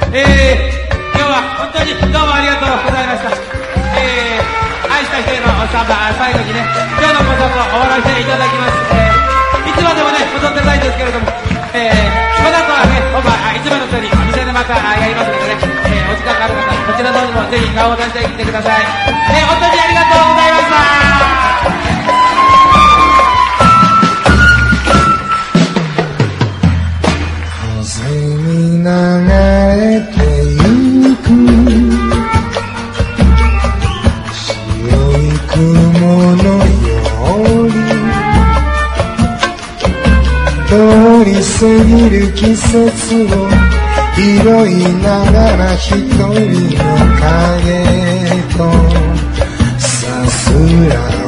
今日は本当にどうもありがとうございました。愛した人へのサンバ、最後にね、今日のコンサートを終わらせていただきます。いつまでもね、踊ってたいんですけれども、この後はね、いつもの通りお店でまたやりますのでね、お時間がある方、こちらの方にもぜひ顔を出してきてください。本当にありがとうございました。 流れてゆく白い雲のように通り過ぎる季節を拾いながら一人の影とさすら